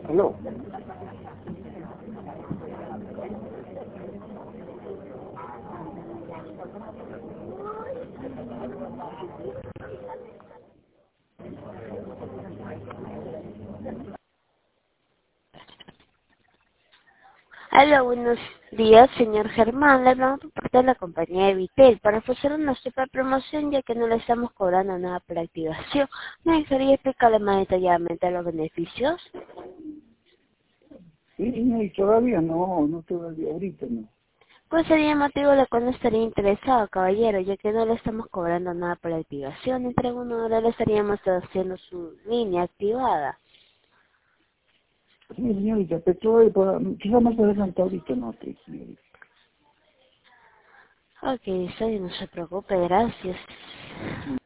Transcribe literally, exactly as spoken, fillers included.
Aló. Hola, buenos días, señor Germán. Le hablamos por parte de la compañía de Vitel para ofrecer una super promoción ya que no le estamos cobrando nada por activación. ¿Me gustaría explicarle más detalladamente los beneficios? Sí, no, y todavía no, no todavía, ahorita no. ¿Cuál sería el motivo de lo cual no estaría interesado, caballero? Ya que no le estamos cobrando nada por activación. Entre una hora le estaríamos haciendo su línea activada. Sí, señorita, pero todavía, para- quizá más adelante, ahorita no, sí, señorita. Ok, está bien, no se preocupe, gracias.